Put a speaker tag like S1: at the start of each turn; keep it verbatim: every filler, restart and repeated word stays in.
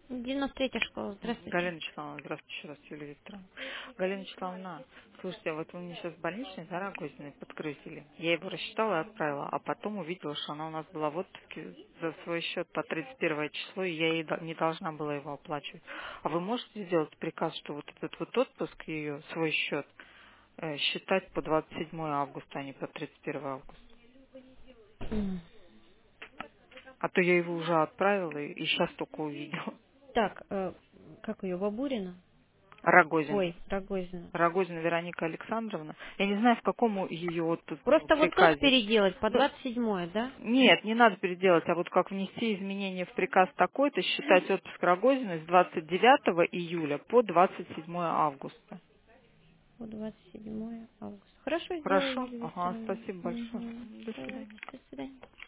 S1: девяносто третья школа. Здравствуйте.
S2: Галина Вячеславовна, здравствуйте еще раз, Юлия Викторовна. Галина Вячеславовна, слушайте, а вот вы мне сейчас больничный за Рогозиной подкрутили. Я его рассчитала и отправила, а потом увидела, что она у нас была в отпуске за свой счет по тридцать первое число, и я ей до- не должна была его оплачивать. А вы можете сделать приказ, что вот этот вот отпуск ее, свой счет, э, считать по двадцать седьмое августа, а не по тридцать первое августа?
S1: М.
S2: А то я его уже отправила и, и сейчас только увидела.
S1: Так, э, как ее, Бабурина?
S2: Рогозин.
S1: Ой, Рогозина.
S2: Рогозина Вероника Александровна. Я не знаю, в каком ее отпуск был
S1: Просто вот тот
S2: приказе.
S1: переделать по
S2: Ну,
S1: двадцать седьмое, да?
S2: нет, не надо переделать, а вот как внести изменения в приказ такой-то, считать отпуск Рогозиной с двадцать девятого июля по двадцать седьмое августа.
S1: По двадцать седьмое августа. Хорошо, сделаю,
S2: Хорошо?
S1: Юлия
S2: Ага,
S1: Викторовна.
S2: спасибо большое.
S1: Угу.
S2: До
S1: Так,
S2: свидания.
S1: до свидания.